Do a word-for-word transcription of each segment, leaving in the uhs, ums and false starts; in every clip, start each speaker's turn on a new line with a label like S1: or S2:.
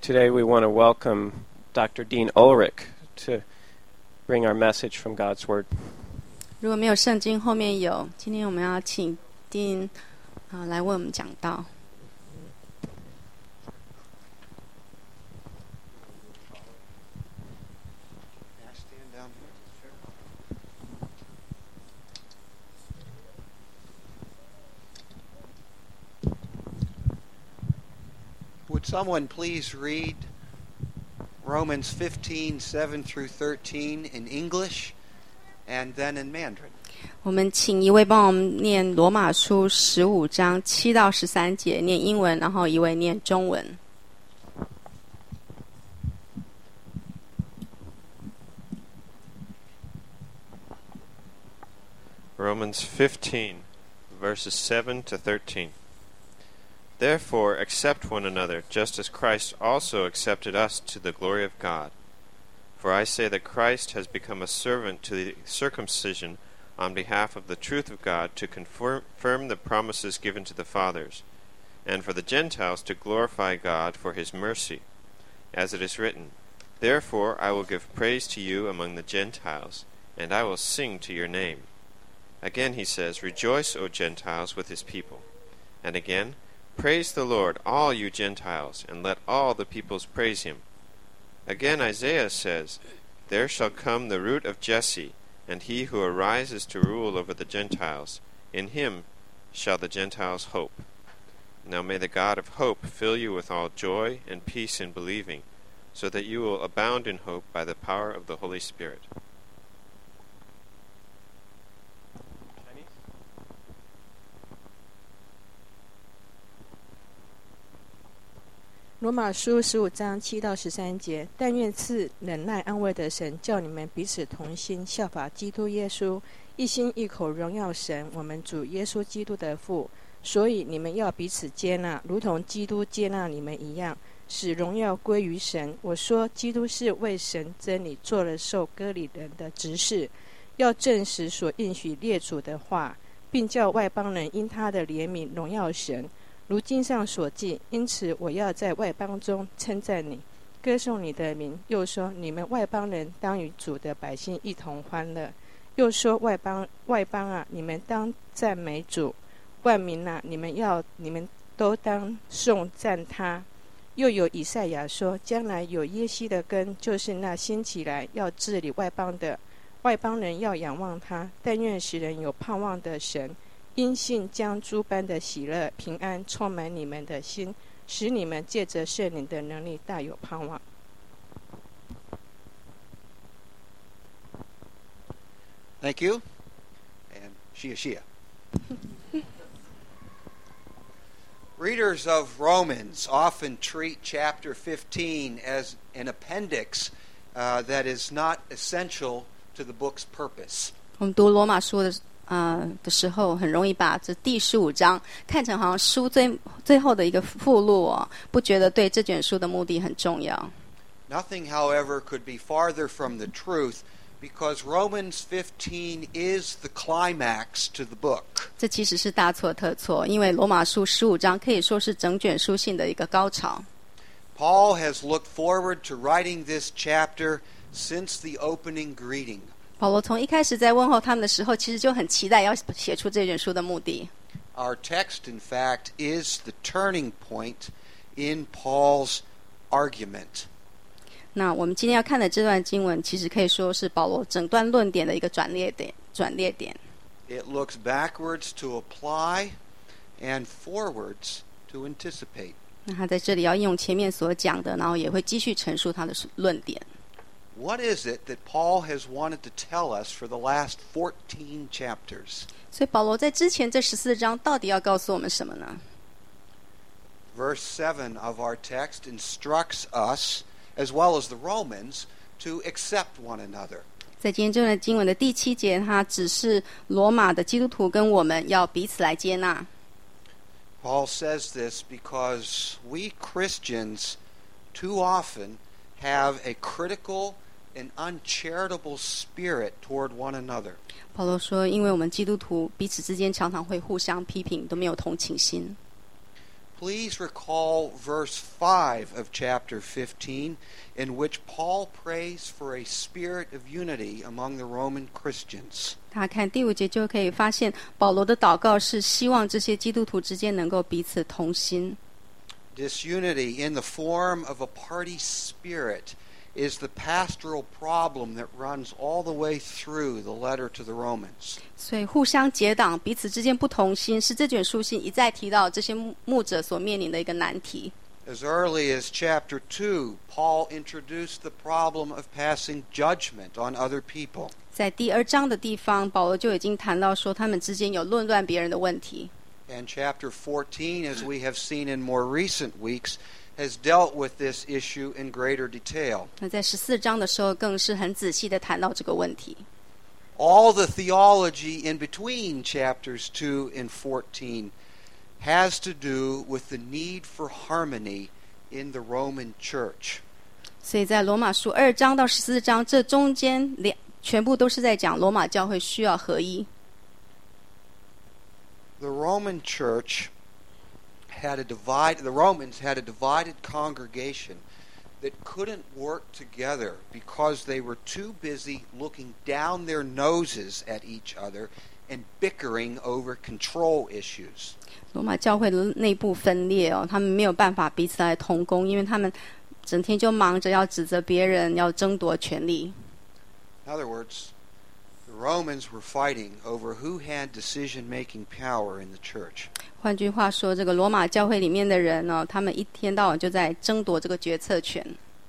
S1: Today we want to welcome Doctor Dean Ulrich to bring our message from God's Word.
S2: 如果没有圣经，后面有。今天我们要请丁啊、呃、来为我们讲道。
S3: Would someone please read Romans fifteen, seven through thirteen in English and then in Mandarin?
S2: 我们请一位帮我们念罗马书十五章七到十三节，念英文，然后一位念中文。
S4: Romans fifteen, verses seven to thirteen. Therefore accept one another, just as Christ also accepted us to the glory of God. For I say that Christ has become a servant to the circumcision on behalf of the truth of God, to confirm the promises given to the fathers, and for the Gentiles to glorify God for his mercy. As it is written, Therefore I will give praise to you among the Gentiles, and I will sing to your name. Again he says, Rejoice, O Gentiles, with his people. And again, Praise the Lord, all you Gentiles, and let all the peoples praise him. Again Isaiah says, There shall come the root of Jesse, and he who arises to rule over the Gentiles. In him shall the Gentiles hope. Now may the God of hope fill you with all joy and peace in believing, so that you will abound in hope by the power of the Holy Spirit.
S5: 罗马书十五章七到十三节，但愿赐忍耐安慰的神，叫你们彼此同心，效法基督耶稣，一心一口荣耀神，我们主耶稣基督的父。所以你们要彼此接纳，如同基督接纳你们一样，使荣耀归于神。我说，基督是为神真理做了受割礼人的执事，要证实所应许列祖的话，并叫外邦人因他的怜悯荣耀神。如经上所记，因此我要在外邦中称赞你，歌颂你的名。又说，你们外邦人当与主的百姓一同欢乐。又说，外邦外邦啊，你们当赞美主；万民啊，你们要你们都当颂赞他。又有以赛亚说，将来有耶西的根，就是那兴起来要治理外邦的，外邦人要仰望他。但愿使人有盼望的神，因信将诸般的喜乐平安充满你们的心，使你们借着圣灵的能力大有盼望。
S3: Thank you. And Shia Shia. Readers of Romans often treat chapter fifteen as an appendix uh, that is not essential to the book's purpose.
S2: 我们读罗马书的呃的时候，很容易把这第十五章看成好像书最最后的一个附录哦，不觉得对这卷书的目的很重要。
S3: Nothing, however, could be farther from the truth, because Romans fifteen is the climax to the book.
S2: 这其实是大错特错，因为罗马书十五章可以说是整卷书信的一个高潮。
S3: Paul has looked forward to writing this chapter since the opening greeting.
S2: 保罗从一开始在问候他们的时候，其实就很期待要写出这卷书的目的。
S3: Our text, in fact, is the turning point in Paul's argument.
S2: 那我们今天要看的这段经文，其实可以说是保罗整段论点的一个转捩点。转捩点。
S3: It looks backwards to apply and forwards to anticipate.
S2: 那他在这里要用前面所讲的，然后也会继续陈述他的论点。
S3: What is it that Paul has wanted to tell us for the last fourteen chapters?
S2: 所以保罗在之前这十四章到底要告诉我们什么呢？
S3: Verse seven of our text instructs us, as well as the Romans, to accept one another.
S2: 在今天这段经文的第七节，他指示罗马的基督徒跟我们要彼此来接纳。
S3: Paul says this because we Christians too often have a critical and uncharitable spirit toward one another.
S2: 保罗说，因为我们基督徒彼此之间常常会互相批评，都没有同情心。
S3: please recall verse five of chapter fifteen, in which Paul prays for a spirit of unity among the Roman Christians.
S2: 大家看第五节就可以发现，保罗的祷告是希望这些基督徒之间能够彼此同心。
S3: Disunity in the form of a party spirit is the pastoral problem that runs all the way through the letter to the Romans.
S2: 所以互相结党，彼此之间不同心，是这卷书信一再提到这些牧者所面临的一个难题。
S3: As early as chapter two, Paul introduced the problem of passing judgment on other people.
S2: 在第二章的地方，保罗就已经谈到说，他们之间有论断别人的问题。
S3: And chapter fourteen, as we have seen in more recent weeks, has dealt with this issue in greater detail.
S2: 那在十四章的时候，更是很仔细的谈到这个问题。
S3: All the theology in between chapters two and fourteen has to do with the need for harmony in the Roman church.
S2: 所以在罗马书二章到十四章，这中间两全部都是在讲罗马教会需要合一。
S3: The Roman church had a divide, the Romans had a divided congregation that couldn't work together because they were too busy looking down their noses at each other and bickering over control issues.
S2: 罗马教会的内部分裂哦，他们没有办法彼此来同工，因为他们整天就忙着要指责别人，要争夺权力。
S3: In other words, the Romans were fighting over who had decision-making power in the church.
S2: 换句话说，这个罗马教会里面的人呢、哦，他们一天到晚就在争夺这个决策权。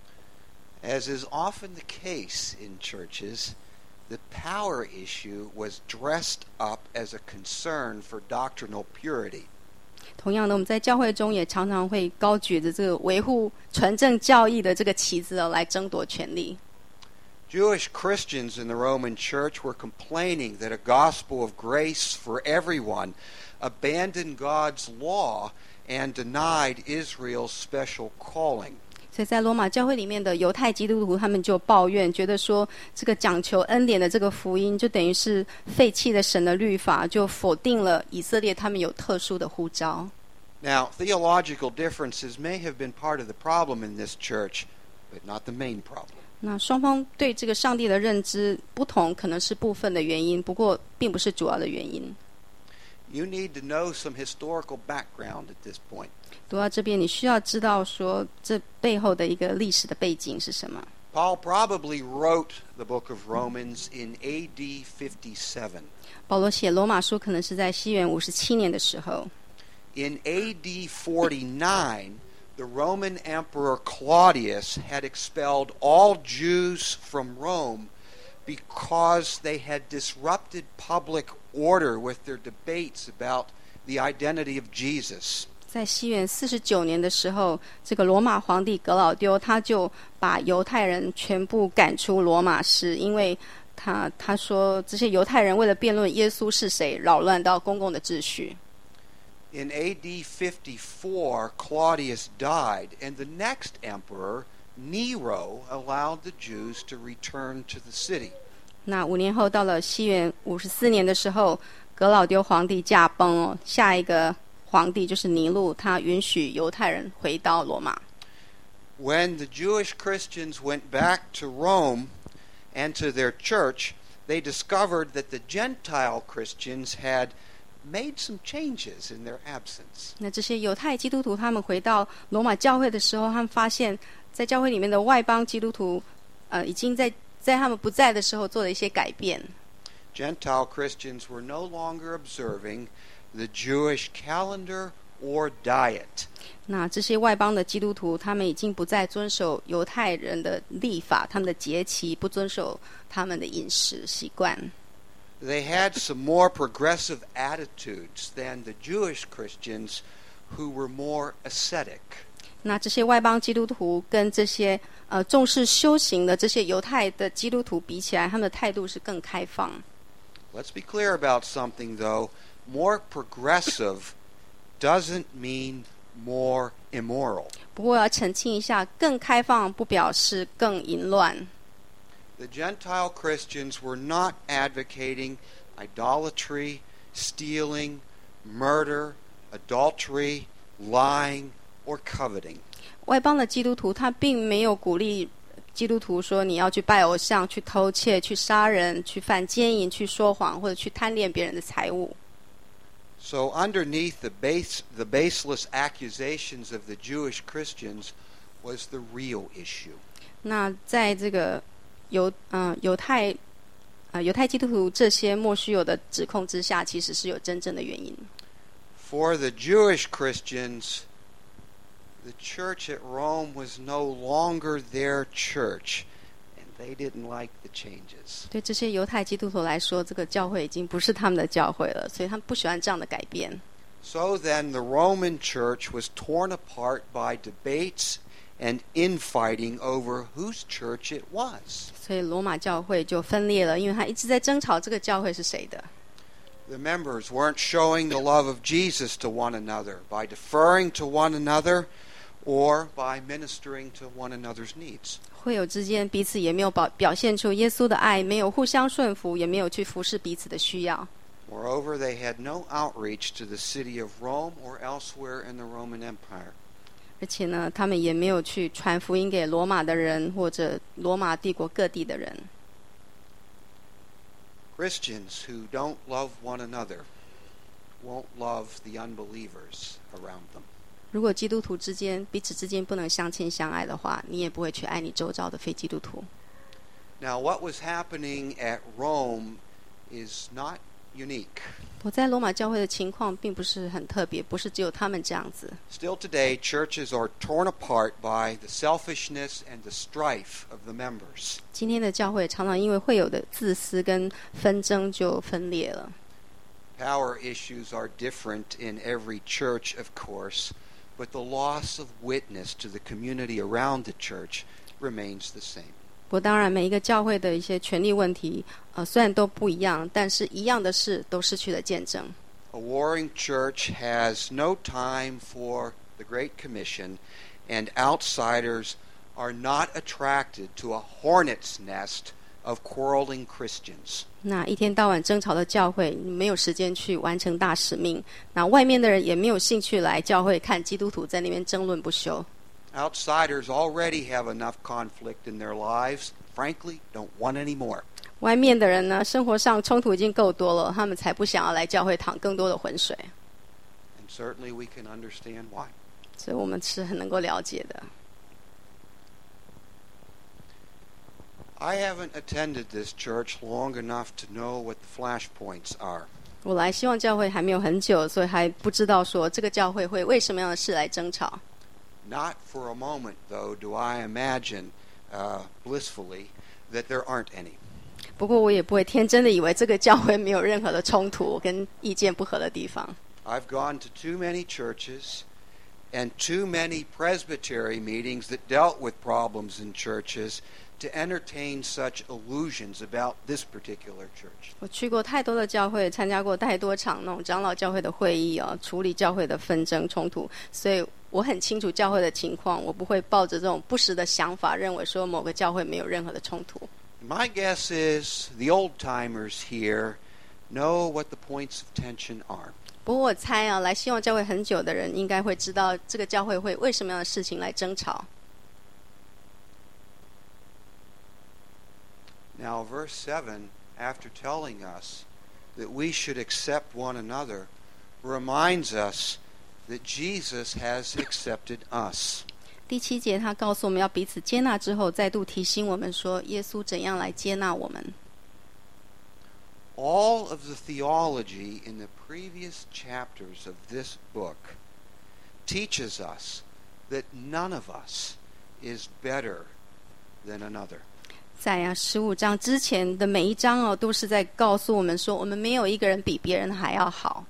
S3: As is often the case in churches, the power issue was dressed up as a concern for doctrinal purity.
S2: 同样的，我们在教会中也常常会高举着这个维护纯正教义的这个旗子哦，来争夺权力。
S3: Jewish Christians in the Roman Church were complaining that a gospel of grace for everyone abandoned God's law and denied Israel's special calling.
S2: 所以在罗马教会里面的犹太基督徒，他们就抱怨，觉得说这个讲求恩典的这个福音，就等于是废弃了神的律法，就否定了以色列他们有特殊的呼召。
S3: Now, theological differences may have been part of the problem in this church, but not the main problem.
S2: 那双方对这个上帝的认知不同，可能是部分的原因，不过并不是主要的原因。
S3: You need to know some historical background at this point.
S2: 读到这边，你需要知道说这背后的一个历史的背景是什么。
S3: Paul probably wrote the book of Romans in A D fifty-seven.
S2: 保罗写罗马书可能是在西元五十七年的时候。
S3: In A D forty-nine, the Roman Emperor Claudius had expelled all Jews from Rome because they had disrupted public order with their debates about the identity of Jesus.
S2: 在西元四十九年的时候，这个罗马皇帝格老丢他就把犹太人全部赶出罗马市，因为他他说这些犹太人为了辩论耶稣是谁，扰乱到公共的秩序。
S3: In A D fifty-four, Claudius died, and the next emperor, Nero, allowed the Jews to return to the city.
S2: 那五年后，到了西元五十四年的时候，格老丢皇帝驾崩哦，下一个皇帝就是尼禄，他允许犹太人回到罗马。
S3: When the Jewish Christians went back to Rome and to their church, they discovered that the Gentile Christians had made some changes in their absence.
S2: 那这些犹太基督徒他们回到罗马教会的时候，他们发现在教会里面的外邦基督徒呃，已经在在他们不在的时候做了一些改变。
S3: Gentile Christians were no longer observing the Jewish calendar or diet.
S2: 那这些外邦的基督徒，他们已经不再遵守犹太人的历法，他们的节期，不遵守他们的饮食习惯。
S3: They had some more progressive attitudes than the Jewish Christians who were more ascetic.
S2: 那这些外邦基督徒跟这些呃重视修行的这些犹太的基督徒比起来，他们的态度是更开放。
S3: Let's be clear about something, though. More progressive doesn't mean more immoral.
S2: 不过我要澄清一下，更开放不表示更淫乱。
S3: The Gentile Christians were not advocating idolatry, stealing, murder, adultery, lying, or coveting.
S2: 外邦的基督徒他并没有鼓励基督徒说你要去拜偶像、去偷窃、去杀人、去犯奸淫、去说谎或者去贪恋别人的财物。
S3: So underneath the base, the baseless accusations of the Jewish Christians was the real issue.
S2: 那在这个犹嗯、呃、犹太呃犹太基督徒这些莫须有的指控之下，其实是有真正的原因。
S3: For the Jewish Christians, the church at Rome was no longer their church, and they didn't like the changes.
S2: 对这些犹太基督徒来说，这个教会已经不是他们的教会了，所以他们不喜欢这样的改变。
S3: So then the Roman church was torn apart by debates and infighting over whose church it was.
S2: 所以罗马教会就分裂了，因为他一直在争吵这个教会是谁的。
S3: The members weren't showing the love of Jesus to one another by deferring to one another or by ministering to one another's needs.
S2: 会友之间彼此也没有表表现出耶稣的爱，没有互相顺服，也没有去服侍彼此的需要。
S3: Moreover, they had no outreach to the city of Rome or elsewhere in the Roman Empire.
S2: 而且呢，他们也没有去传福音给罗马的人或者罗马帝国各地的人。
S3: Christians who don't love one another won't love the unbelievers around them.
S2: 如果基督徒之间彼此之间不能相亲相爱的话，你也不会去爱你周遭的非基督徒。
S3: Now, what was happening at Rome is not unique.
S2: 我在罗马教会的情况并不是很特别，不是只有他们这样子。
S3: Still today, churches are torn apart by the selfishness and the strife of the members.
S2: 今天的教会常常因为会有的自私跟纷争就分裂了。
S3: Power issues are different in every church, of course, but the loss of witness to the community around the church remains the same.
S2: 不过当然每一个教会的一些权力问题呃，虽然都不一样，但是一样的是都失去了见证。
S3: A warring church has no time for the Great Commission, and outsiders are not attracted to a hornet's nest of quarreling Christians.
S2: 那一天到晚争吵的教会没有时间去完成大使命，那外面的人也没有兴趣来教会看基督徒在那边争论不休。
S3: Outsiders already have enough conflict in their lives. Frankly, don't want any more.
S2: 外面的人呢，生活上冲突已经够多了，他们才不想要来教会淌更多的浑水。
S3: And certainly we can understand why.
S2: 所以我们是很能够了解的。
S3: I haven't attended this church long enough to know what the flashpoints are.
S2: 我来希望教会还没有很久，所以还不知道说这个教会会为什么样的事来争吵。
S3: Not for a moment, though, do I imagine uh, blissfully that there aren't any.
S2: 不过我也不会天真的以为这个教会没有任何的冲突跟意见不合的地方。
S3: I've gone to too many churches and too many presbytery meetings that dealt with problems in churches to entertain such illusions about this particular church.
S2: 我去过太多的教会，参加过太多场那种长老教会的会议哦，处理教会的纷争冲突，所以我很清楚教会的情况，我不会抱着这种不实的想法，认为说某个教会没有任何的冲突。
S3: My guess is the old-timers here know what the points of tension are.
S2: 不过我猜啊，来希望教会很久的人应该会知道这个教会会为什么样的事情来争吵。
S3: Now, verse seven, after telling us that we should accept one another, reminds us that Jesus has accepted us.
S2: 第七节他告诉我们要彼此接纳之后，再度提醒我们说耶稣怎样来接纳我们。
S3: All of the theology in the previous chapters of this book teaches us that none of us is better than another.
S2: 在啊十五章之前的每一章哦，都是在告诉我们说，我们没有一个人比别人还要好。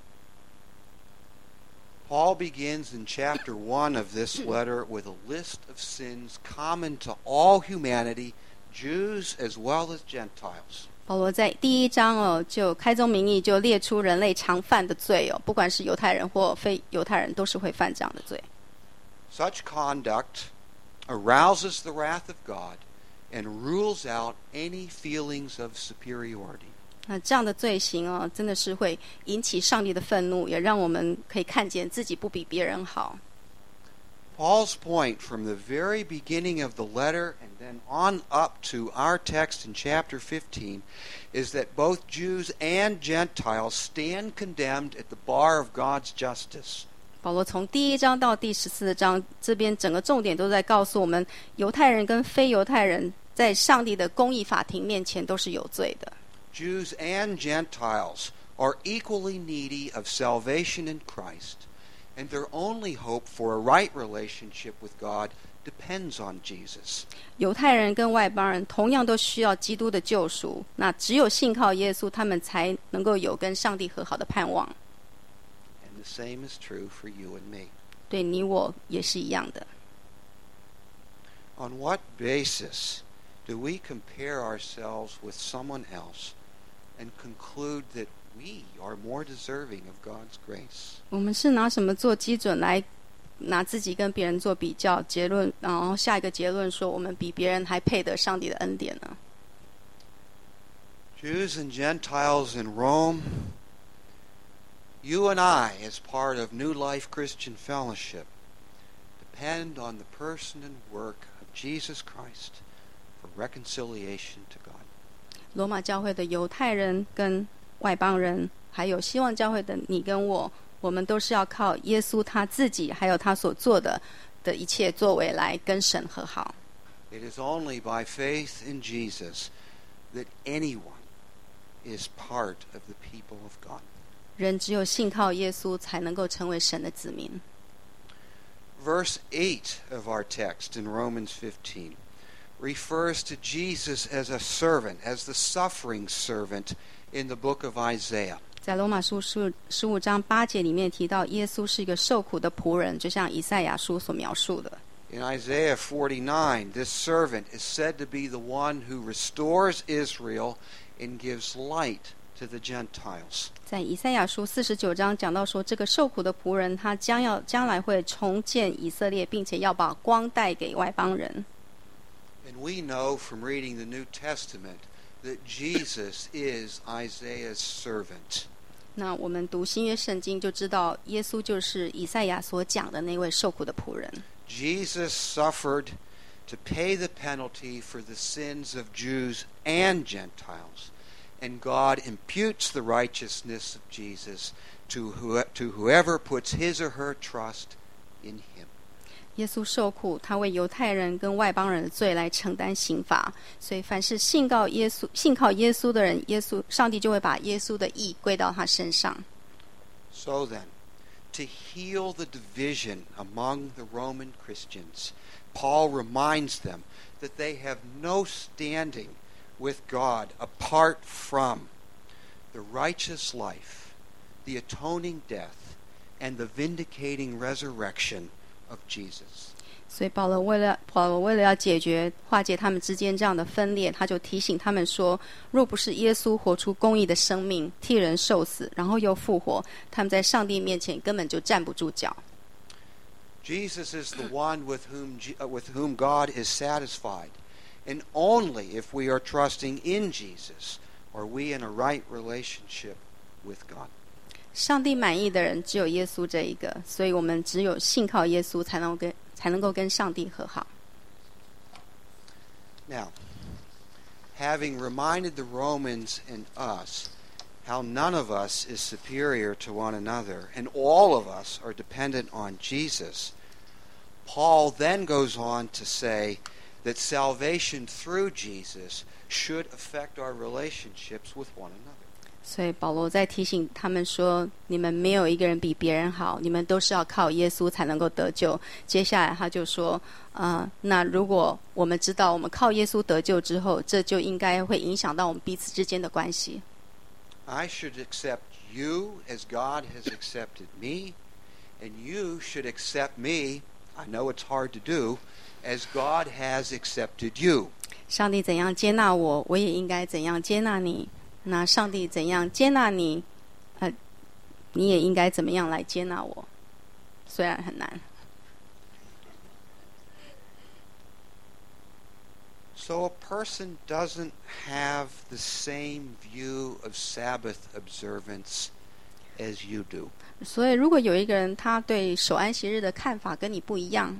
S3: Paul begins in chapter one of this letter with a list of sins common to all humanity, Jews as well as Gentiles.
S2: 保罗在第一章哦，就开宗明义就列出人类常犯的罪哦，不管是犹太人或非犹太人，都是会犯这样的罪。
S3: Such conduct arouses the wrath of God and rules out any feelings of superiority.
S2: 那这样的罪行哦，真的是会引起上帝的愤怒，也让我们可以看见自己不比别人好。
S3: Paul's point from the very beginning of the letter and then on up to our text in chapter fifteen is that both Jews and Gentiles stand condemned at the bar of God's justice.
S2: 保罗从第一章到第十四章，这边整个重点都在告诉我们，犹太人跟非犹太人在上帝的公义法庭面前都是有罪的。
S3: Jews and Gentiles are equally needy of salvation in Christ, and their only hope for a right relationship with God depends on Jesus.
S2: 犹太人跟外邦人同样都需要基督的救赎，那只有信靠耶稣，他们才能够有跟上帝和好的盼望。
S3: And the same is true for you and me.
S2: 对你我也是一样的。
S3: On what basis do we compare ourselves with someone else and conclude that we are more deserving of God's grace?
S2: 我们是拿什么做基准来拿自己跟别人做比较结论，然后下一个结论说我们比别人还配得上帝的恩典呢？
S3: Jews and Gentiles in Rome, you and I, as part of New Life Christian Fellowship, depend on the person and work of Jesus Christ for reconciliation to God.
S2: 罗马教会的犹太人跟外邦人，还有希望教会的你跟我，我们都是要靠耶稣他自己还有他所做的的一切作为来跟神和好。
S3: It is only by faith in Jesus that anyone is part of the people of God.
S2: 人只有信靠耶稣才能够成为神的子民。
S3: Verse eight of our text in Romans fifteen refers to Jesus as a servant, as the suffering servant in the book of Isaiah.
S2: 在罗马书十五章八节里面提到，耶稣是一个受苦的仆人，就像以赛亚书所描述的。
S3: In Isaiah forty-nine, this servant is said to be the one who restores Israel and gives light to the Gentiles.
S2: 在以赛亚书四十九章讲到说，这个受苦的仆人，他将要将来会重建以色列，并且要把光带给外邦人。
S3: And we know from reading the New Testament that Jesus is Isaiah's servant.
S2: 那我们读新约圣经就知道，耶稣就是以赛亚所讲的那位受苦的仆人。
S3: Jesus suffered to pay the penalty for the sins of Jews and Gentiles, and God imputes the righteousness of Jesus to, who, to whoever puts his or her trust in him.
S2: 耶稣受苦，他为犹太人跟外邦人的罪来承担刑罚，所以凡是信靠耶稣、信靠耶稣的人，耶稣上帝就会把耶稣的义归到他身上。
S3: So then, to heal the division among the Roman Christians, Paul reminds them that they have no standing with God apart from the righteous life, the atoning death, and the vindicating resurrection of Jesus.
S2: 所以保罗为了保罗为了要解决化解他们之间这样的分裂，他就提醒他们说，若不是耶稣活出公义的生命，替人受死，然后又复活，他们在上帝面前根本就站不住脚。
S3: Jesus is the one with whom, uh, with whom God is satisfied, and only if we are trusting in Jesus are we in a right relationship with God.
S2: 上帝满意的人只有耶稣这一个，所以我们只有信靠耶稣才能跟才能够跟上帝和好。
S3: Now, having reminded the Romans and us how none of us is superior to one another and all of us are dependent on Jesus, Paul then goes on to say that salvation through Jesus should affect our relationships with one another.
S2: 所以保罗在提醒他们说，你们没有一个人比别人好，你们都是要靠耶稣才能够得救。接下来他就说，呃，那如果我们知道我们靠耶稣得救之后，这就应该会影响到我们彼此之间的关系。
S3: I should accept you as God has accepted me, and you should accept me, I know it's hard to do, as God has accepted you.
S2: 上帝怎样接纳我，我也应该怎样接纳你。那上帝怎样接纳你，呃，你也应该怎么样来接纳我，虽然很难。
S3: So a person doesn't have the same view of Sabbath observance as you do.
S2: 所以，如果有一个人他对守安息日的看法跟你不一样，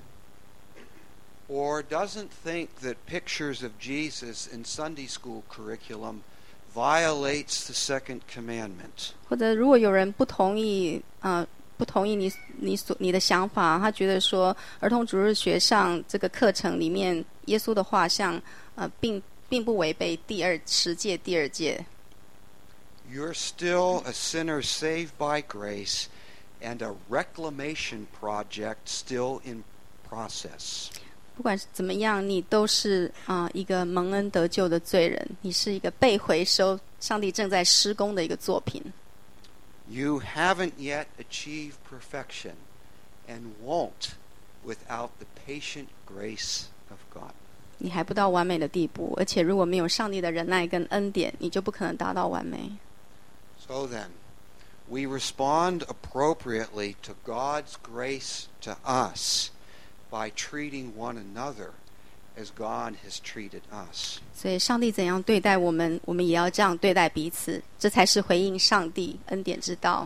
S3: Or doesn't think that pictures of Jesus in Sunday school curriculum violates the second commandment.
S2: 或者如果有人不同意，呃，不同意你你所你的想法，他觉得说儿童主日学上这个课程里面耶稣的画像，呃，并并不违背第二十诫第二诫。
S3: You're still a sinner saved by grace and a reclamation project still in process.
S2: 不管是怎么样，你都是啊、呃、一个蒙恩得救的罪人，你是一个被回收，上帝正在施工的一个作品。
S3: You haven't yet achieved perfection and won't without the patient grace of God.
S2: 你还不到完美的地步，而且如果没有上帝的忍耐跟恩典，你就不可能达到完美。
S3: So then, we respond appropriately to God's grace to us by treating one another as God has treated us.
S2: 所以上帝怎样对待我们，我们也要这样对待彼此，这才是回应上帝恩典之道。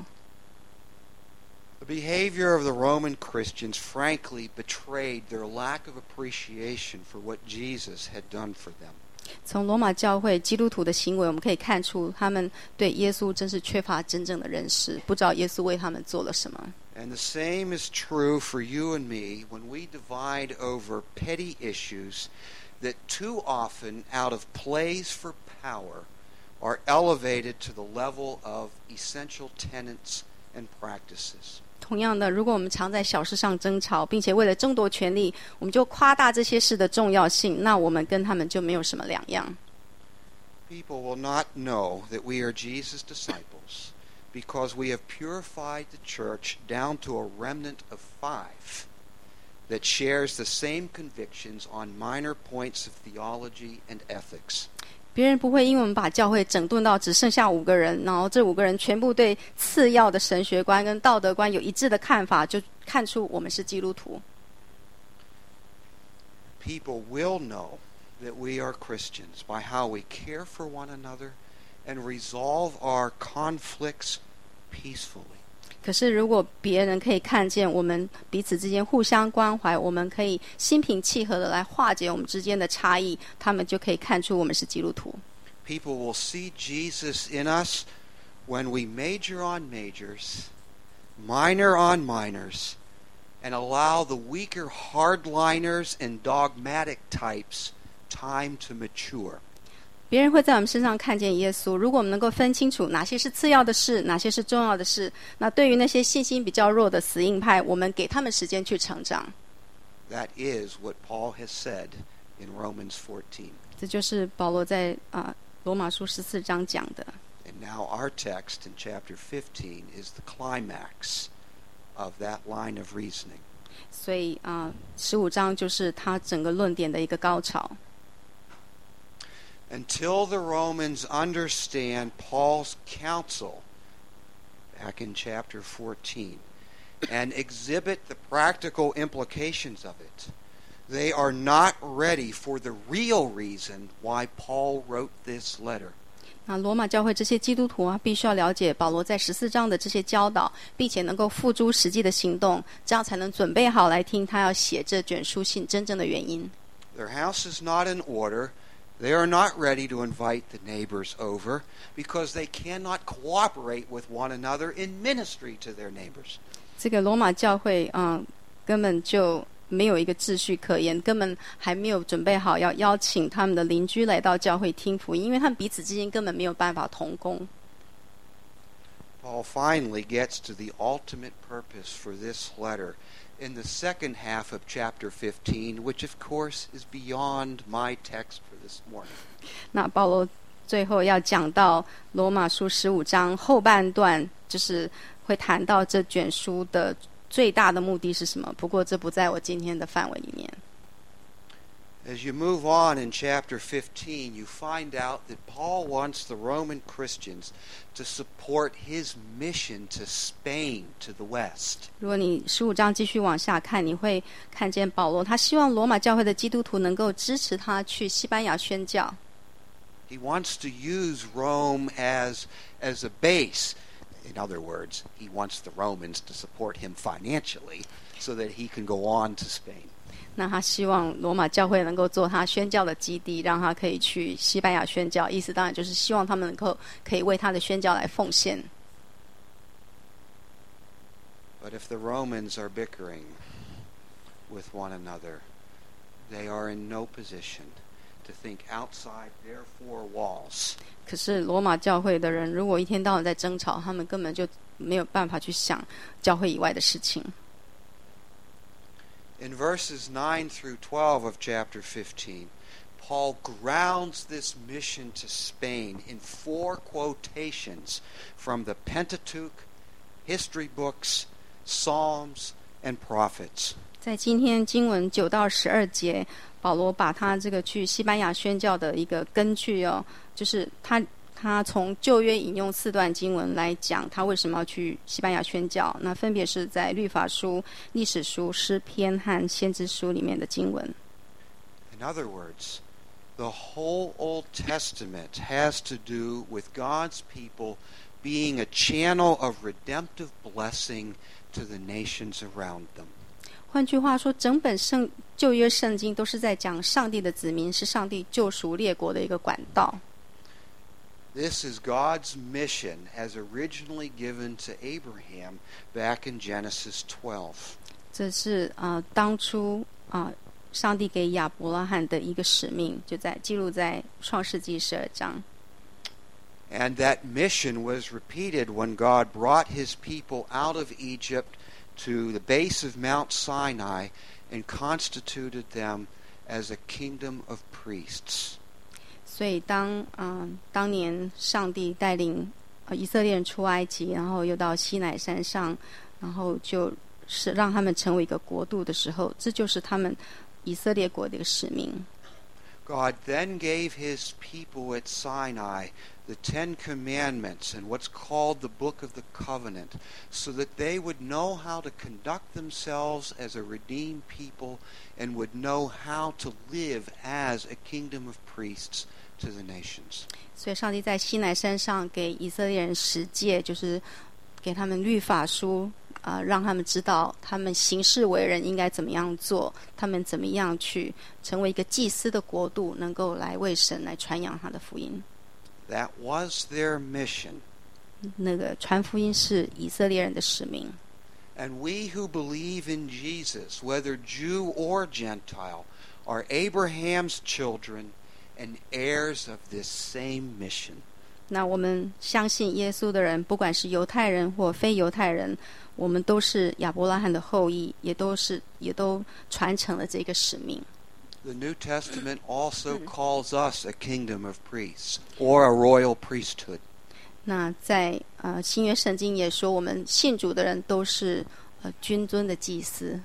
S3: The behavior of the Roman Christians frankly betrayed their lack of appreciation for what Jesus had done for them.
S2: 从罗马教会基督徒的行为，我们可以看出他们对耶稣真是缺乏真正的认识，不知道耶稣为他们做了什么。
S3: And the same is true for you and me when we divide over petty issues that too often, out of plays for power, are elevated to the level of essential tenets and practices.
S2: 同样的，如果我们常在小事上争吵，并且为了争夺权力，我们就夸大这些事的重要性，那我们跟他们就没有什么两样。
S3: People will not know that we are Jesus' disciples because we have purified the church down to a remnant of five that shares the same convictions on minor points of theology and ethics.
S2: 别人不会因为我们把教会整顿到只剩下五个人，然后这五个人全部对次要的神学观跟道德观有一致的看法，就看出我们是基督徒。
S3: People will know that we are Christians by how we care for one another and resolve our conflicts peacefully.
S2: 可是如果别人可以看见我们彼此之间互相关怀，我们可以心平气和的来化解我们之间的差异，他们就可以看出我们是基督徒。
S3: People will see Jesus in us when we major on majors, minor on minors, and allow the weaker hardliners and dogmatic types time to mature.
S2: 别人会在我们身上看见耶稣。如果我们能够分清楚哪些是次要的事，哪些是重要的事，那对于那些信心比较弱的死硬派，我们给他们时间去成长。
S3: That is what Paul has said in Romans fourteen.
S2: 这就是保罗在啊、呃、罗马书十四章讲的。
S3: And now our text in chapter fifteen is the climax of that line of reasoning.
S2: 所以啊，十五章就是他整个论点的一个高潮。
S3: Until the Romans understand Paul's counsel back in chapter fourteen and exhibit the practical implications of it, they are not ready for the real reason why Paul wrote this letter.
S2: 那罗马教会这些基督徒啊，必须要了解保罗在十四章的这些教导，并且能够付诸实际的行动，这样才能准备好来听他要写这卷书信真正的原因。
S3: Their house is not in order.They are not ready to invite the neighbors over because they cannot cooperate with one another in ministry to their neighbors.
S2: 这个罗马教会啊、嗯，根本就没有一个秩序可言，根本还没有准备好要邀请他们的邻居来到教会听福音，因为他们彼此之间根本没有办法同工。
S3: Paul finally gets to the ultimate purpose for this letter.In the second half of chapter fifteen, which of course is beyond my text for this morning.
S2: 那保罗最后要讲到罗马书十五章后半段，就是会谈到这卷书的最大的目的是什么。不过这不在我今天的范围里面。
S3: As you move on in chapter fifteen, you find out that Paul wants the Roman Christians to support his mission to Spain, to the west.
S2: 如果你十五章继续往下看，你会看见保罗他希望罗马教会的基督徒能够支持他去西班牙宣教。
S3: He wants to use Rome as, as a base. In other words, he wants the Romans to support him financially so that he can go on to Spain.
S2: 那他希望罗马教会能够做他宣教的基地，让他可以去西班牙宣教。意思当然就是希望他们能够可以为他的宣教来奉献。
S3: But if the Romans are bickering with one another, they are in no position to think outside their four walls.
S2: 可是罗马教会的人如果一天到晚在争吵，他们根本就没有办法去想教会以外的事情。
S3: In verses nine through twelve of chapter fifteen, Paul grounds this mission to Spain in four quotations from the Pentateuch, history books, Psalms, and prophets.
S2: 在今天经文九到十二节，保罗把他这个去西班牙宣教的一个根据哦，就是他他从旧约引用四段经文来讲他为什么要去西班牙宣教，那分别是在律法书、历史书、诗篇和先知书里面的经文。
S3: In other words, the whole Old Testament has to do with God's people being a channel of redemptive blessing to the nations around them.
S2: 换句话说，整本圣旧约圣经都是在讲上帝的子民是上帝救赎列国的一个管道。
S3: This is God's mission as originally given to Abraham back in Genesis twelve.
S2: 这是啊、呃，当初啊、呃，上帝给亚伯拉罕的一个使命，就在记录在创世纪十二章。
S3: And that mission was repeated when God brought his people out of Egypt to the base of Mount Sinai and constituted them as a kingdom of priests.
S2: 所以当嗯、呃、当年上帝带领呃以色列人出埃及，然后又到西乃山上，然后就是让他们成为一个国度的时候，这就是他们以色列国的一个使命。
S3: God then gave his people at Sinai the Ten Commandments and what's called the Book of the Covenant, so that they would know how to conduct themselves as a redeemed people and would know how to live as a kingdom of priests to the nations.
S2: 所以上帝在西乃山上给以色列人十诫，就是给他们律法书，啊、呃，让他们知道他们行事为人应该怎么样做，他们怎么样去成为一个祭司的国度，能够来为神来传扬他的福音。
S3: That was their mission.
S2: 那个传福音是以色列人的使命。
S3: And we who believe in Jesus, whether Jew or Gentile, are Abraham's children and heirs of this same mission.
S2: 那我们相信耶稣的人，不管是犹太人或非犹太人，我们都是亚伯拉罕的后裔，也都是也都传承了这个使命。
S3: The New Testament also calls us a kingdom of priests, or a royal priesthood.
S2: 那在呃新约圣经也说，我们信主的人都是呃君尊的祭司。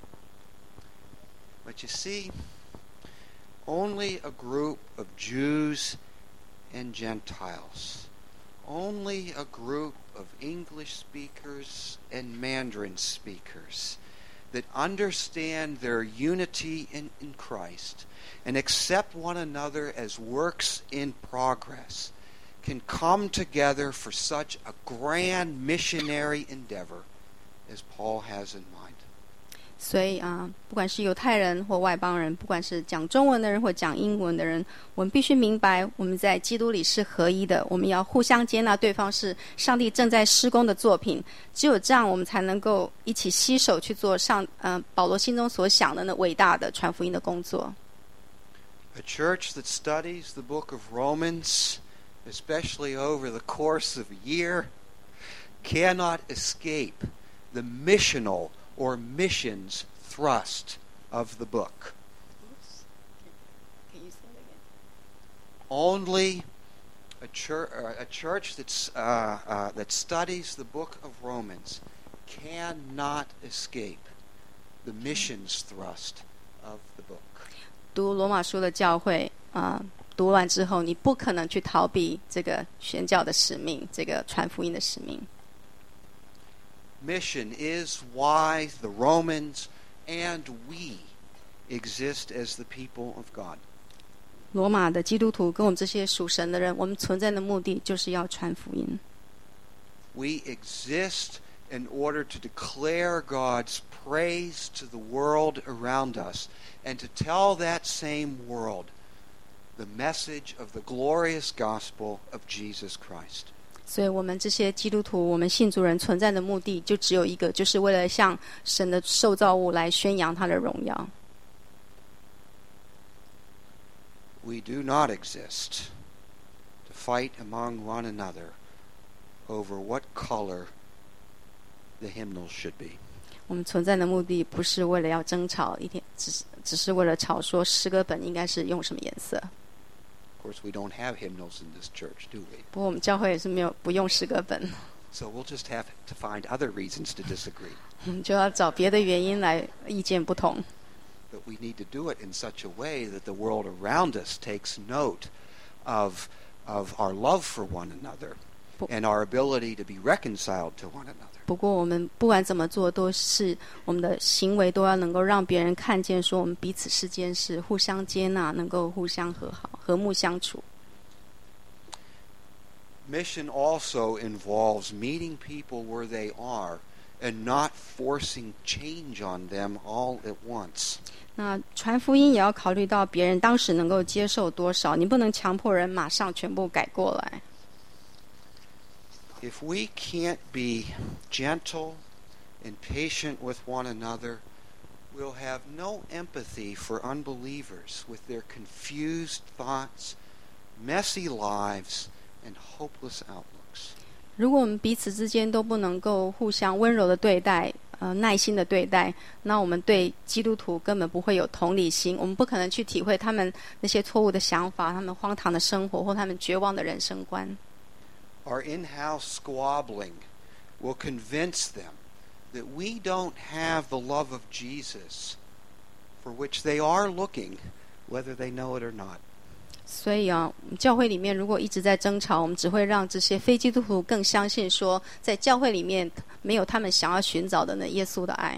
S3: But you see, only a group of Jews and Gentiles, only a group of English speakers and Mandarin speakers that understand their unity in, in Christ and accept one another as works in progress can come together for such a grand missionary endeavor as Paul has in mind.
S2: 所以啊、呃，不管是犹太人或外邦人，不管是讲中文的人或讲英文的人，我们必须明白，我们在基督里是合一的。我们要互相接纳对方是上帝正在施工的作品。只有这样，我们才能够一起携手去做上呃保罗心中所想的那伟大的传福音的工作。
S3: A church that studies the book of Romans, especially over the course of a year, cannot escape the missional or missions thrust of the book.
S2: Can you say it again?
S3: Only a church, a church that's, uh, uh, that studies the book of Romans cannot escape the missions thrust of the book.
S2: 读罗马书的教会啊、呃，读完之后，你不可能去逃避这个宣教的使命，这个传福音的使命。
S3: Mission is why the Romans and we exist as the people of God.
S2: 罗马的基督徒跟我们这些属神的人，我们存在的目的就是要传福音。
S3: We exist in order to declare God's praise to the world around us and to tell that same world the message of the glorious gospel of Jesus Christ.
S2: 所以我们这些基督徒，我们信主人存在的目的就只有一个，就是为了向神的受造物来宣扬他的荣耀。
S3: We do not exist to fight among one another over what color the hymnals should be.
S2: 我们存在的目的不是为了要争吵一点，只是只是为了吵说诗歌本应该是用什么颜色。
S3: Of course, we don't have hymnals in this church, do we?
S2: 不过我们教会也是没有不用诗歌本，
S3: So we'll just have to find other reasons to disagree.
S2: 我们就要找别的原因来意见不同。
S3: But we need to do it in such a way that the world around us takes note of, of our love for one another and our ability to be reconciled to one another.
S2: 不过我们不管怎么做，都是我们的行为都要能够让别人看见，说我们彼此之间是互相接纳，能够互相和好、和睦相处。
S3: Mission also involves meeting people where they are and not forcing change on them all at once.
S2: 那传福音也要考虑到别人当时能够接受多少，你不能强迫人马上全部改过来。
S3: If we can't be gentle and patient with one another, we'll have no empathy for unbelievers with their confused thoughts, messy lives, and hopeless outlooks.
S2: 如果我们彼此之间都不能够互相温柔的对待，呃，耐心的对待，那我们对基督徒根本不会有同理心，我们不可能去体会他们那些错误的想法，他们荒唐的生活，或他们绝望的人生观。
S3: Our in-house squabbling will convince them that we don't have the love of Jesus for which they are looking, whether they know it or not.
S2: 所以啊，教会里面如果一直在争吵，我们只会让这些非基督徒更相信说，在教会里面没有他们想要寻找的那耶稣的爱。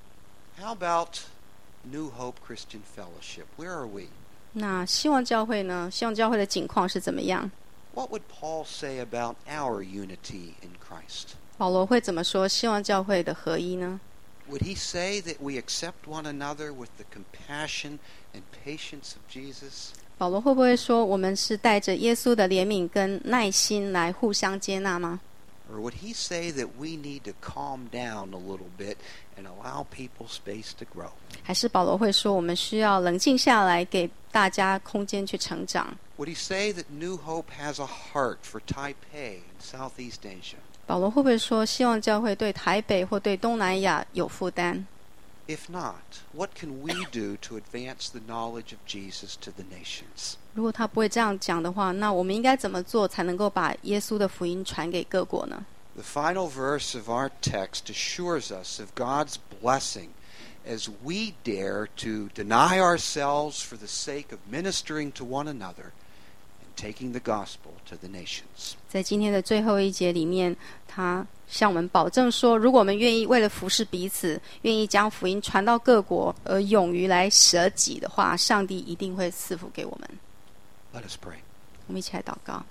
S3: How about New Hope Christian Fellowship? Where are we?
S2: 那希望教会呢？希望教会的景况是怎么样？
S3: What would Paul say about our unity in Christ?
S2: 保罗会怎么说希望教会的合一呢？
S3: Would he say that we accept one another with the compassion and patience of Jesus?
S2: 保罗会不会说我们是带着耶稣的怜悯跟耐心来互相接纳吗？
S3: Or would he say that we need to calm down a little bit and allow people space to grow?
S2: 还是保罗会说我们需要冷静下来，给大家空间去成长？
S3: Would he say that New Hope has a heart for Taipei and Southeast Asia?
S2: 保罗会不会说希望教会对台北或对东南亚有负担？
S3: If not, what can we do to advance the knowledge of Jesus to the nations?
S2: 如果他不会这样讲的话，那我们应该怎么做才能够把耶稣的福音传给各国呢？
S3: The final verse of our text assures us of God's blessing as we dare to deny ourselves for the sake of ministering to one another and taking the gospel to the nations.
S2: 在今天的最后一节里面，他向我们保证说，如果我们愿意为了服侍彼此，愿意将福音传到各国，而勇于来舍己的话，上帝一定会赐福给我们。
S3: Let us pray.
S2: 我们一起来祷告。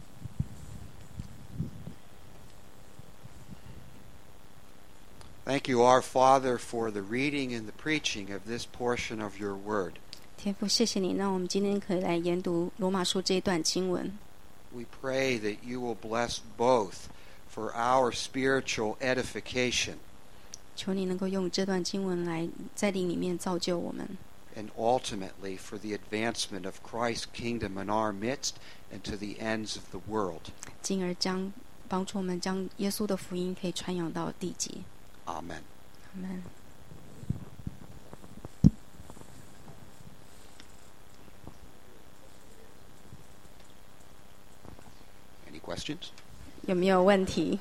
S3: Thank you, our Father, for the reading and the preaching of this portion of your word.
S2: 天父，谢谢你，让我们今天可以来研读罗马书这一段经文。
S3: We pray that you will bless both for our spiritual edification
S2: 求你能够用这段经文来在灵里面造就我们，
S3: and ultimately for the advancement of Christ's kingdom in our midst and to the ends of the world.
S2: 进而将帮助我们将耶稣的福音可以传扬到地极。
S3: Amen.
S2: 阿们。
S3: Any questions?
S2: 有没有问题？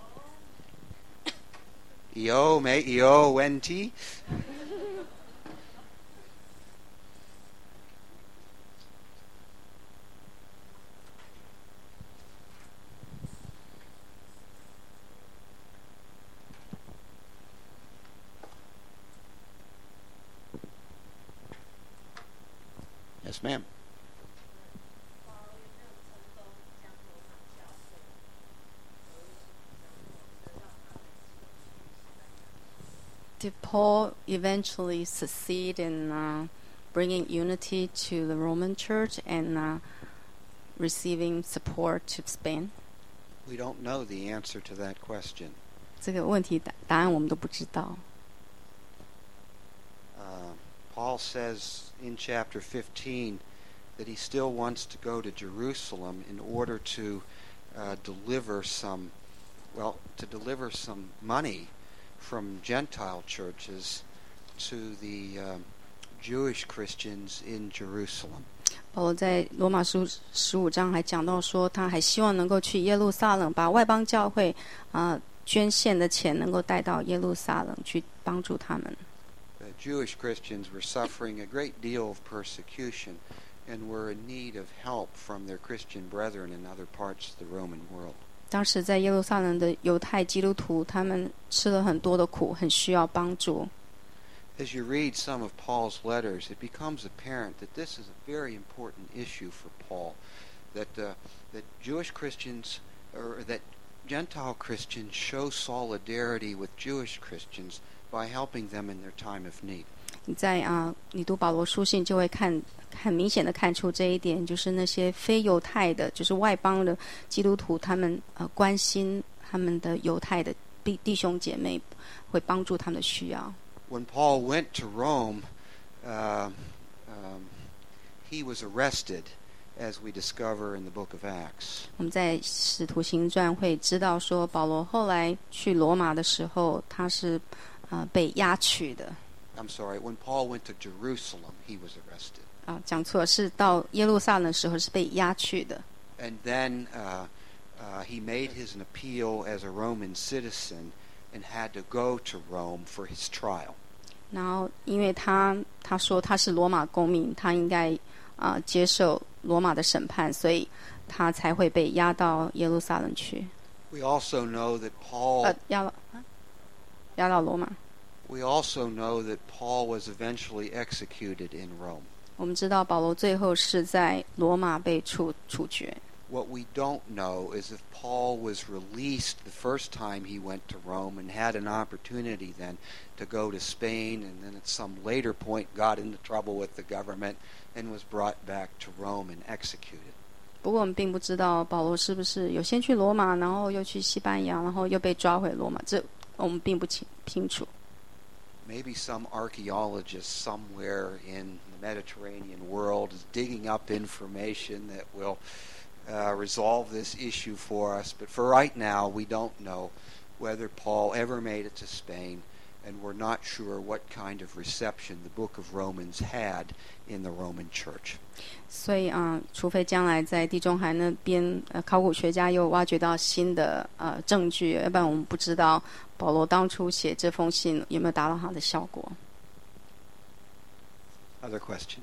S3: Io me io enti. Yes, ma'am.
S2: Did Paul eventually succeed in uh, bringing unity to the Roman Church and uh, receiving support to Spain?
S3: We don't know the answer to that question.
S2: 这个问题答答案我们都不知道。
S3: Uh, Paul says in chapter fifteen that he still wants to go to Jerusalem in order to uh, deliver some, well, to deliver some money from Gentile churches to the uh, Jewish Christians in Jerusalem.
S2: 保罗在罗马书十五章还讲到说，他还希望能够去耶路撒冷，把外邦教会啊、呃、捐献的钱能够带到耶路撒冷去帮助他们。
S3: The Jewish Christians were suffering a great deal of persecution and were in need of help from their Christian brethren in other parts of the Roman world.
S2: 当时在耶路撒冷的犹太基督徒，他们吃了很多的苦，很需要帮助。
S3: As you read some of Paul's letters, it becomes apparent that this is a very important issue for Paul, that uh, that Jewish Christians, or that Gentile Christians show solidarity with Jewish Christians by helping them in their time of need.
S2: 你在啊，你读保罗书信就会看很明显的看出这一点，就是那些非犹太的，就是外邦的基督徒，他们呃关心他们的犹太的弟弟兄姐妹，会帮助他们的需要。
S3: When Paul went to Rome, uh, um, he was arrested, as we discover in the book of Acts.
S2: 我们在使徒行传会知道说，保罗后来去罗马的时候，他是呃被押去的。
S3: I'm sorry, when Paul went to Jerusalem, he was arrested.
S2: 啊，讲错，是到耶路撒冷的时候是被押去的。
S3: And then uh, uh, he made his an appeal as a Roman citizen and had to go to Rome for his trial.
S2: 然后，因为他他说他是罗马公民，他应该啊、呃、接受罗马的审判，所以他才会被押到耶路撒冷去。
S3: We also know that Paul.
S2: 呃，押到押到罗马。
S3: We also know that Paul was eventually executed in Rome.
S2: 我们知道保罗最后是在罗马被处处决。
S3: What we don't know is if Paul was released the first time he went to Rome and had an opportunity then to go to Spain, and then at some later point got into trouble with the government and was brought back to Rome and executed.
S2: 不过我们并不知道保罗是不是有先去罗马，然后又去西班牙，然后又被抓回罗马，这我们并不清清楚。
S3: Maybe some archaeologist somewhere in the Mediterranean world is digging up information that will uh, resolve this issue for us. But for right now, we don't know whether Paul ever made it to Spain, and we're not sure what kind of reception the book of Romans had in the Roman Church.
S2: 所以啊、呃，除非将来在地中海那边，呃，考古学家又挖掘到新的呃证据，要不然我们不知道保罗当初写这封信有没有达到他的效果。
S3: Other questions?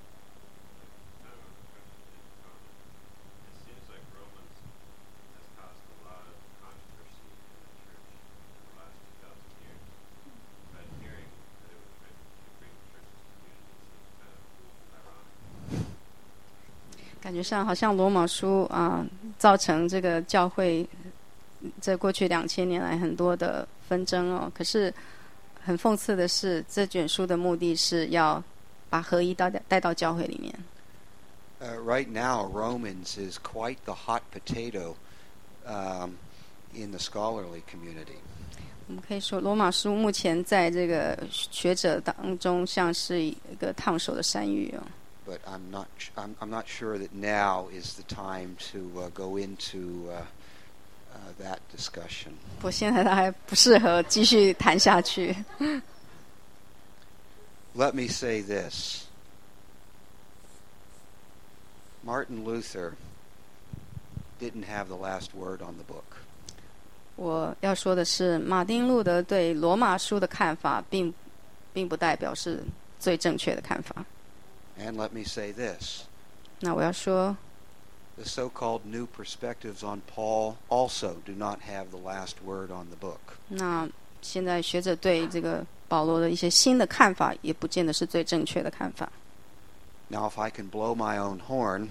S4: It
S2: 感觉上好像罗马书啊、呃，造成这个教会在过去两千年来很多的纷争哦。可是很讽刺的是，这卷书的目的是要把合一带带到教会里面。
S3: Uh, right now, Romans is quite the hot potato um, in the scholarly community.
S2: 我们可以说，罗马书目前在这个学者当中像是一个烫手的山芋哦。
S3: But I'm not. I'm, I'm not sure that now is the time to uh, go into uh, uh, that discussion.
S2: 我现在还不适合继续谈下去。
S3: Let me say this. Martin Luther didn't have the last word on the book.
S2: 我要说的是，马丁路德对罗马书的看法并并不代表是最正确的看法。
S3: And let me say this.
S2: 那我要说，
S3: The so-called new perspectives on Paul also do not have the last word on the book.
S2: 那现在学者对这个保罗的一些新的看法，也不见得是最正确的看法。
S3: Now, if I can blow my own horn,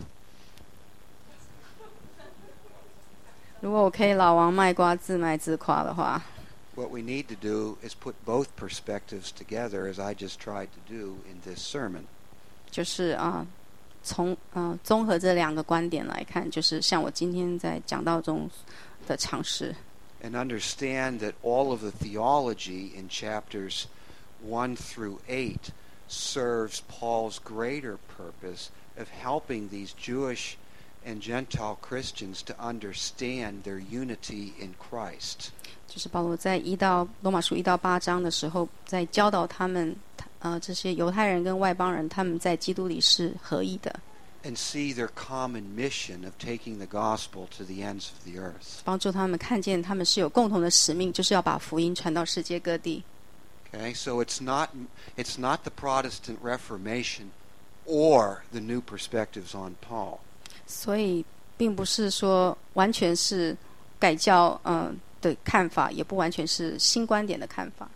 S2: 如果我可以老王卖瓜自卖自夸的话，
S3: what we need to do is put both perspectives together, as I just tried to do in this sermon.
S2: 就是啊，从呃综合这两个观点来看，就是像我今天在讲道中的尝试。
S3: And understand that all of the theology in chapters one through eight serves Paul's greater purpose of helping these Jewish and Gentile Christians to understand their unity in Christ.
S2: 就是保罗在一到罗马书一到八章的时候，在教导他们，呃，这些犹太人跟外邦人，他们在基督里是合一的。
S3: And see their common mission of taking the gospel to the ends of the earth.
S2: 帮助他们看见他们是有共同的使命，就是要把福音传到世界各地。
S3: Okay, so it's not it's not the Protestant Reformation or the new perspectives on Paul.
S2: 所以并不是说完全是改教呃的看法，也不完全是新观点的看法。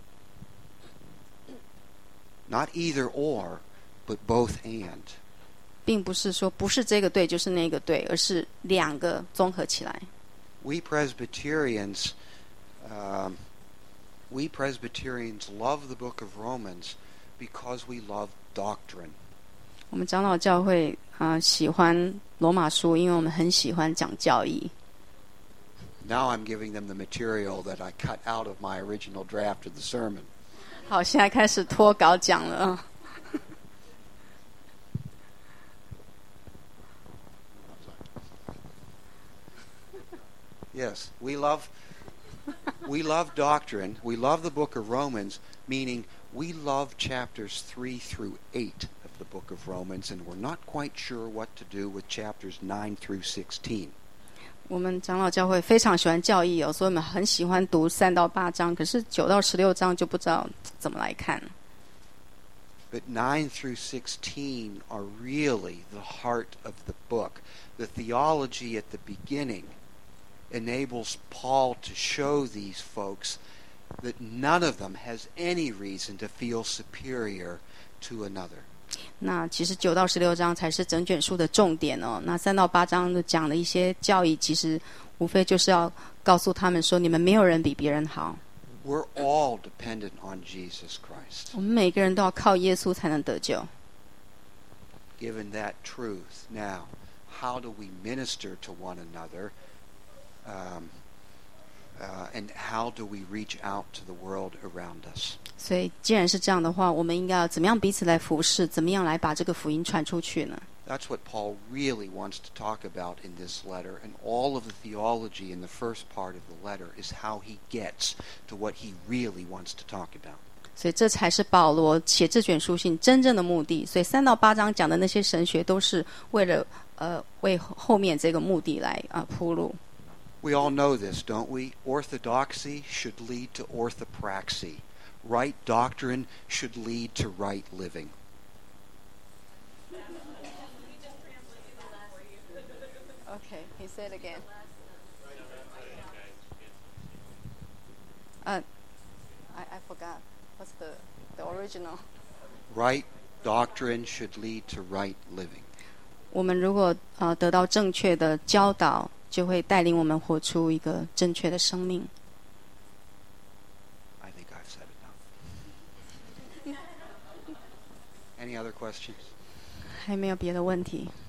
S3: Not either or, but both and.
S2: 并不是说不是这个对就是那个对，而是两个综合起来。
S3: We Presbyterians, um, we Presbyterians love the book of Romans because we love doctrine.
S2: 我们长老教会啊、呃、喜欢罗马书，因为我们很喜欢讲教义。
S3: Now I'm giving them the material that I cut out of my original draft of the sermon.
S2: 好，现在开始脱稿讲了。
S3: Yes, we love we love doctrine. We love the book of Romans, meaning we love chapters three through eight of the book of Romans, and we're not quite sure what to do with chapters nine through sixteen.
S2: 我们长老教会非常喜欢教义哦，所以我们很喜欢读三到八章，可是九到十六章就不知道怎么来看。
S3: But nine through sixteen are really the heart of the book. The theology at the beginning enables Paul to show these folks that none of them has any reason to feel superior to another.
S2: 那其实九到十六章才是整卷书的重点哦。那三到八章就讲了一些教义，其实无非就是要告诉他们说，你们没有人比别人好。
S3: We're all dependent on Jesus Christ.
S2: 我们每个人都要靠耶稣才能得救。
S3: Given that truth, now, how do we minister to one another? Um, uh, and how do we reach out to the world around us?
S2: 所以既然是这样的话，我们应该要怎么样彼此来服侍，怎么样来把这个福音传出去呢？
S3: That's what Paul really wants to talk about in this letter, and all of the theology in the first part of the letter is how he gets to what he really wants to talk about.
S2: 所以这才是保罗写这卷书信真正的目的。所以三到八章讲的那些神学，都是为了呃为后面这个目的来啊、呃、铺路。
S3: We all know this, don't we? Orthodoxy should lead to orthopraxy. Right doctrine should lead to right living.
S2: Okay, he said again. Uh, I I forgot. What's the the original?
S3: Right doctrine should lead to right living.
S2: 我们如果呃得到正确的教导，就会带领我们活出一个正确的生命。
S3: I think I've said enough. Any other questions?
S2: 还没有别的问题。